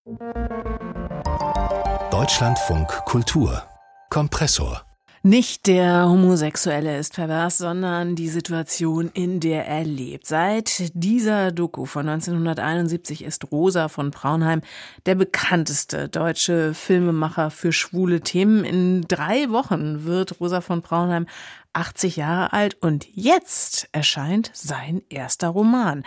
Deutschlandfunk Kultur Kompressor. Nicht der Homosexuelle ist pervers, sondern die Situation, in der er lebt. Seit dieser Doku von 1971 ist Rosa von Braunheim der bekannteste deutsche Filmemacher für schwule Themen. In 3 Wochen wird Rosa von Braunheim 80 Jahre alt und jetzt erscheint sein erster Roman.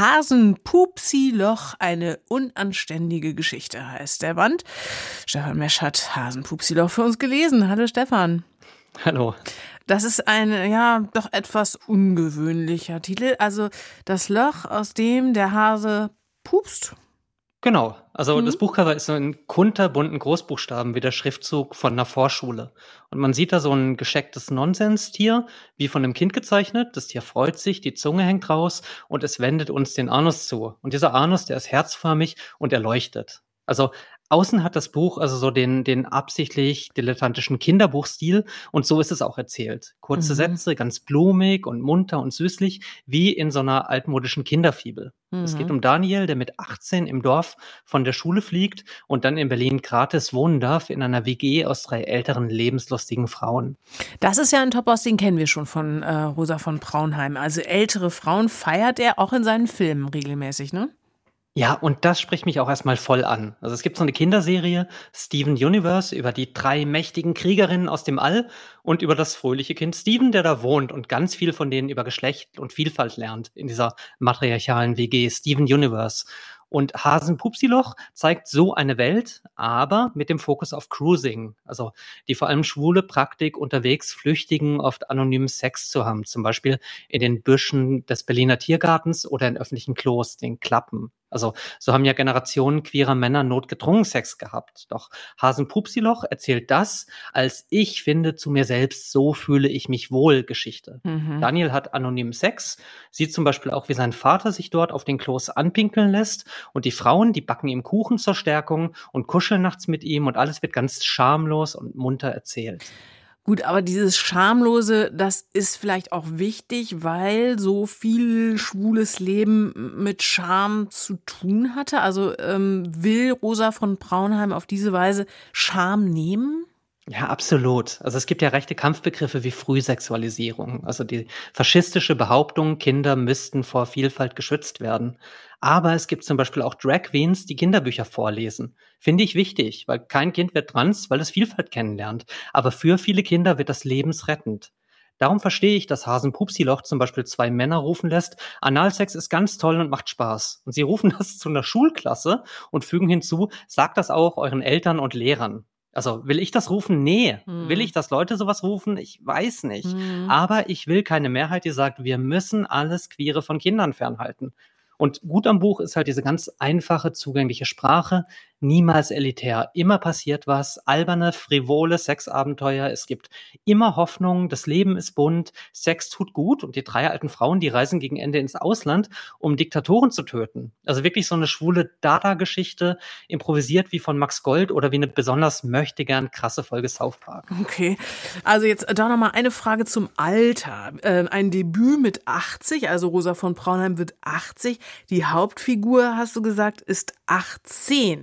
Hasenpupsiloch, eine unanständige Geschichte heißt der Band. Stefan Mesch hat Hasenpupsiloch für uns gelesen. Hallo Stefan. Hallo. Das ist ein, doch etwas ungewöhnlicher Titel. Also das Loch, aus dem der Hase pupst. Genau. Also das Buchcover ist so in kunterbunten Großbuchstaben wie der Schriftzug von einer Vorschule. Und man sieht da so ein geschecktes Nonsenstier, wie von einem Kind gezeichnet. Das Tier freut sich, die Zunge hängt raus und es wendet uns den Anus zu. Und dieser Anus, der ist herzförmig und er leuchtet. Also außen hat das Buch also so den absichtlich dilettantischen Kinderbuchstil und so ist es auch erzählt. Kurze Sätze, ganz blumig und munter und süßlich, wie in so einer altmodischen Kinderfibel. Es geht um Daniel, der mit 18 im Dorf von der Schule fliegt und dann in Berlin gratis wohnen darf in einer WG aus 3 älteren, lebenslustigen Frauen. Das ist ja ein Topos, den kennen wir schon von Rosa von Braunheim. Also ältere Frauen feiert er auch in seinen Filmen regelmäßig, ne? Ja, und das spricht mich auch erstmal voll an. Also es gibt so eine Kinderserie, Steven Universe, über die 3 mächtigen Kriegerinnen aus dem All und über das fröhliche Kind Steven, der da wohnt und ganz viel von denen über Geschlecht und Vielfalt lernt in dieser matriarchalen WG, Steven Universe. Und Hasenpupsiloch zeigt so eine Welt, aber mit dem Fokus auf Cruising. Also die vor allem schwule Praktik unterwegs flüchtigen, oft anonymen Sex zu haben. Zum Beispiel in den Büschen des Berliner Tiergartens oder in öffentlichen Klos, den Klappen. Also so haben ja Generationen queerer Männer notgedrungen Sex gehabt. Doch Hasenpupsiloch erzählt das, als ich finde zu mir selbst, so fühle ich mich wohl Geschichte. Daniel hat anonymen Sex, sieht zum Beispiel auch, wie sein Vater sich dort auf den Klos anpinkeln lässt und die Frauen, die backen ihm Kuchen zur Stärkung und kuscheln nachts mit ihm und alles wird ganz schamlos und munter erzählt. Gut, aber dieses Schamlose, das ist vielleicht auch wichtig, weil so viel schwules Leben mit Scham zu tun hatte. Also will Rosa von Braunheim auf diese Weise Scham nehmen? Ja, absolut. Also es gibt ja rechte Kampfbegriffe wie Frühsexualisierung, also die faschistische Behauptung, Kinder müssten vor Vielfalt geschützt werden. Aber es gibt zum Beispiel auch Drag Queens, die Kinderbücher vorlesen. Finde ich wichtig, weil kein Kind wird trans, weil es Vielfalt kennenlernt. Aber für viele Kinder wird das lebensrettend. Darum verstehe ich, dass Hasenpupsiloch zum Beispiel 2 Männer rufen lässt, Analsex ist ganz toll und macht Spaß. Und sie rufen das zu einer Schulklasse und fügen hinzu, sagt das auch euren Eltern und Lehrern. Also, will ich das rufen? Nee. Will ich, dass Leute sowas rufen? Ich weiß nicht. Aber ich will keine Mehrheit, die sagt, wir müssen alles Queere von Kindern fernhalten. Und gut am Buch ist halt diese ganz einfache, zugängliche Sprache, niemals elitär. Immer passiert was, alberne, frivole Sexabenteuer. Es gibt immer Hoffnung, das Leben ist bunt, Sex tut gut und die 3 alten Frauen, die reisen gegen Ende ins Ausland, um Diktatoren zu töten. Also wirklich so eine schwule Dada-Geschichte, improvisiert wie von Max Gold oder wie eine besonders möchtegern krasse Folge South Park. Okay, also jetzt doch nochmal eine Frage zum Alter. Ein Debüt mit 80, also Rosa von Braunheim wird 80. Die Hauptfigur, hast du gesagt, ist 18.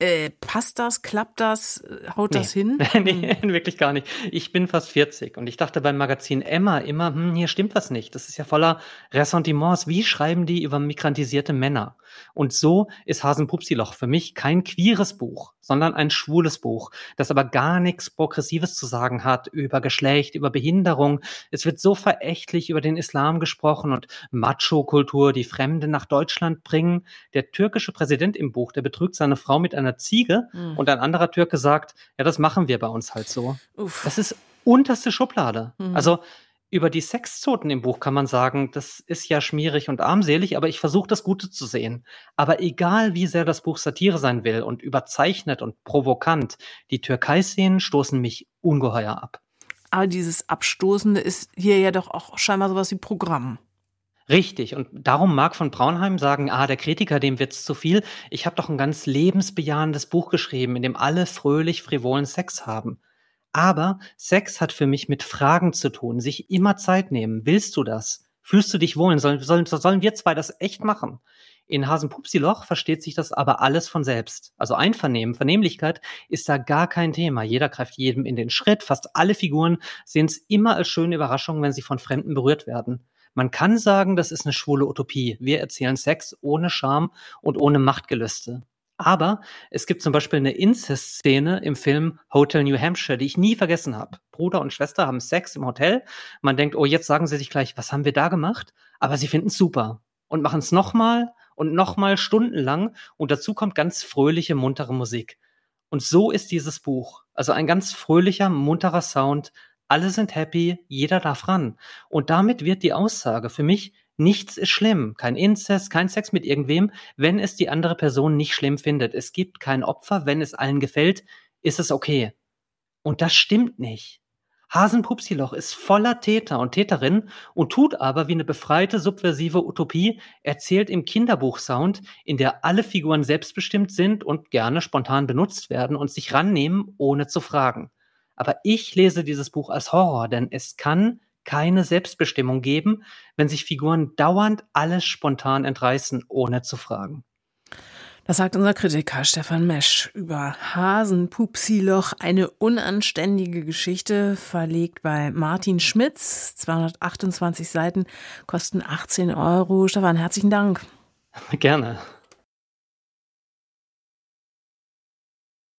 Passt das? Klappt das? Haut das hin? Nee, wirklich gar nicht. Ich bin fast 40 und ich dachte beim Magazin Emma immer, hier stimmt was nicht. Das ist ja voller Ressentiments. Wie schreiben die über migrantisierte Männer? Und so ist Hasenpupsiloch für mich kein queeres Buch, sondern ein schwules Buch, das aber gar nichts Progressives zu sagen hat über Geschlecht, über Behinderung. Es wird so verächtlich über den Islam gesprochen und Macho-Kultur, die Fremde nach Deutschland bringen. Der türkische Präsident im Buch, der betrügt seine Frau mit einer Ziege und ein anderer Türke sagt, ja, das machen wir bei uns halt so. Das ist unterste Schublade. Also über die Sexzoten im Buch kann man sagen, das ist ja schmierig und armselig, aber ich versuche das Gute zu sehen. Aber egal wie sehr das Buch Satire sein will und überzeichnet und provokant, die Türkei-Szenen stoßen mich ungeheuer ab. Aber dieses Abstoßende ist hier ja doch auch scheinbar sowas wie Programm. Richtig, und darum mag von Braunheim sagen, der Kritiker, dem wird's zu viel. Ich habe doch ein ganz lebensbejahendes Buch geschrieben, in dem alle fröhlich frivolen Sex haben. Aber Sex hat für mich mit Fragen zu tun, sich immer Zeit nehmen. Willst du das? Fühlst du dich wohl? Sollen wir 2 das echt machen? In Hasenpupsiloch versteht sich das aber alles von selbst. Also Einvernehmen, Vernehmlichkeit ist da gar kein Thema. Jeder greift jedem in den Schritt. Fast alle Figuren sehen es immer als schöne Überraschung, wenn sie von Fremden berührt werden. Man kann sagen, das ist eine schwule Utopie. Wir erzählen Sex ohne Scham und ohne Machtgelüste. Aber es gibt zum Beispiel eine Inzest-Szene im Film Hotel New Hampshire, die ich nie vergessen habe. Bruder und Schwester haben Sex im Hotel. Man denkt, oh, jetzt sagen sie sich gleich, was haben wir da gemacht? Aber sie finden es super und machen es nochmal und nochmal stundenlang. Und dazu kommt ganz fröhliche, muntere Musik. Und so ist dieses Buch. Also ein ganz fröhlicher, munterer Sound. Alle sind happy, jeder darf ran. Und damit wird die Aussage für mich, nichts ist schlimm. Kein Inzest, kein Sex mit irgendwem, wenn es die andere Person nicht schlimm findet. Es gibt kein Opfer, wenn es allen gefällt, ist es okay. Und das stimmt nicht. Hasenpupsiloch ist voller Täter und Täterinnen und tut aber wie eine befreite, subversive Utopie, erzählt im Kinderbuchsound, in der alle Figuren selbstbestimmt sind und gerne spontan benutzt werden und sich rannehmen, ohne zu fragen. Aber ich lese dieses Buch als Horror, denn es kann keine Selbstbestimmung geben, wenn sich Figuren dauernd alles spontan entreißen, ohne zu fragen. Das sagt unser Kritiker Stefan Mesch über Hasenpupsiloch, eine unanständige Geschichte, verlegt bei Martin Schmitz. 228 Seiten, kosten 18 Euro. Stefan, herzlichen Dank. Gerne.